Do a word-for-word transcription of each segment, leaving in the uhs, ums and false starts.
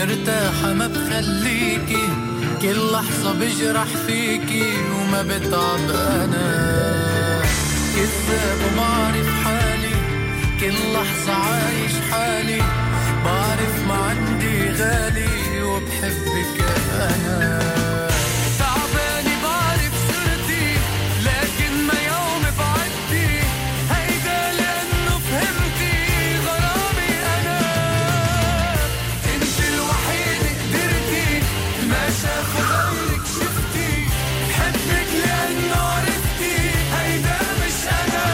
مرتاحة ما بخليكي، كل لحظة بجرح فيكي وما بتعب أنا. كذاب وبعرف حالي، كل لحظة عايش حالي، بعرف ما عندي غالي وبحبك أنا. تعباني بعرف صرتي، لكن ما يوم بعدتي، هيدا لأنه فهمتي غرامي أنا. انت الوحيدة قدرتي، ما شافوا غيرك شفتي، بحبك لأنه عرفتي هيدا مش أنا.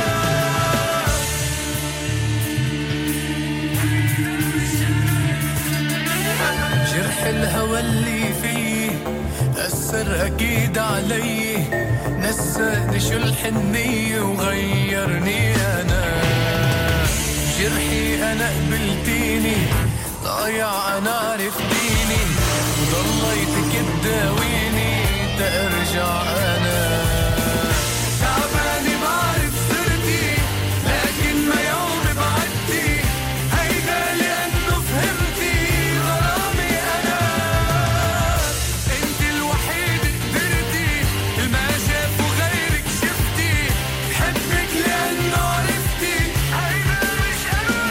جرح الهوى اللي فيه أثر أكيد علي، نساني شو الحنية وغيرني أنا. جرحي أنا قبلتيني، ضايع أنا عرفتيني، وضليتك تداويني تأرجع أنا. تعباني بعرف صرتي، لكن ما يوم بعدتي، هيدا لأنه فهمتي غرامي أنا. انت الوحيد قدرتي، ما شافوا غيرك شفتي، بحبك لأنه عرفتي هيدا مش أنا.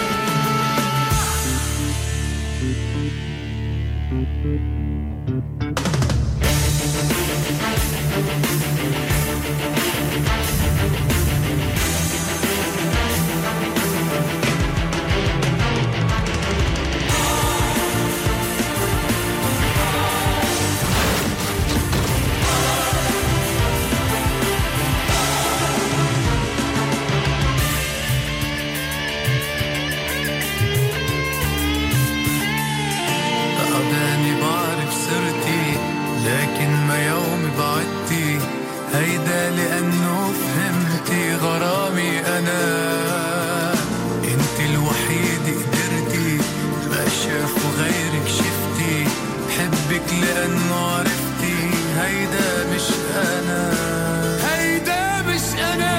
تعباني بعرف صرتي، لكن ما يوم بعدتي، هيدا لأنه فهمتي غرامي أنا. انت الوحيد قدرتي، ما شافوا غيرك شفتي، بحبك لأنه عرفتي هيدا مش أنا. هيدا مش أنا.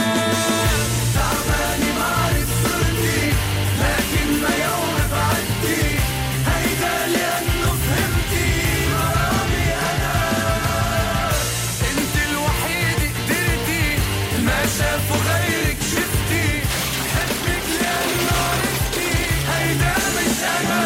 تعباني بعرف صرتي، لكن ما يوم بعدتي، هيدا لأنه فهمتي غرامي أنا. انت الوحيد قدرتي، ما شافوا غيرك شفتي، بحبك لأنه عرفتي هيدا مش أنا.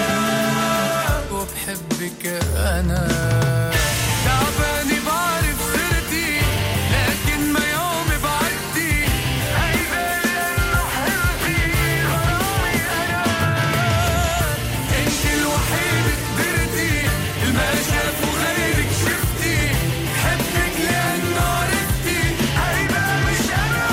وبحبك أنا. تعباني بعرف صرتي، لكن ما يوم بعدتي، هيدا لأنه حبتي غرامي أنا. انت الوحيد قدرتي، ما شافوا غيرك شفتي، بحبك لأنه عرفتي هيدا مش أنا.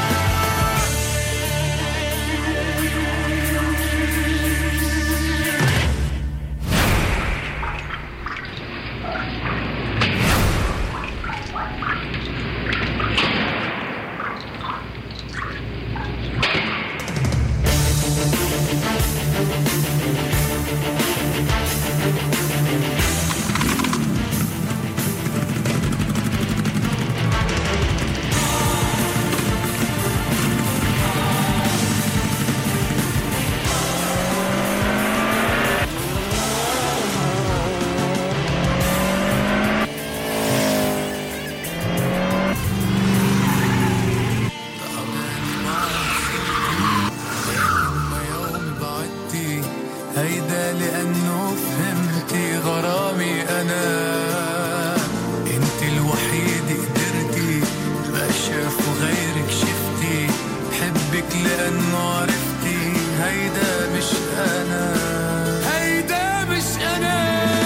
هيدا لأنه فهمتي غرامي أنا. انت الوحيد قدرتي، ما شافوا غيرك شفتي، بحبك لأنه عرفتي هيدا مش أنا. هيدا مش أنا.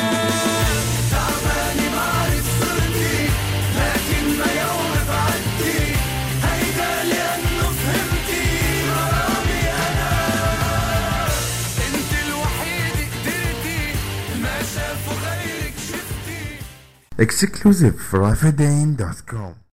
تعباني بعرف صرتي، لكن ما يوم بعدتي، هيدا لأنه فهمتي غرامي أنا. انت الوحيد قدرتي، ما شافوا غيرك شفتي. Exclusive for Rafadain dot com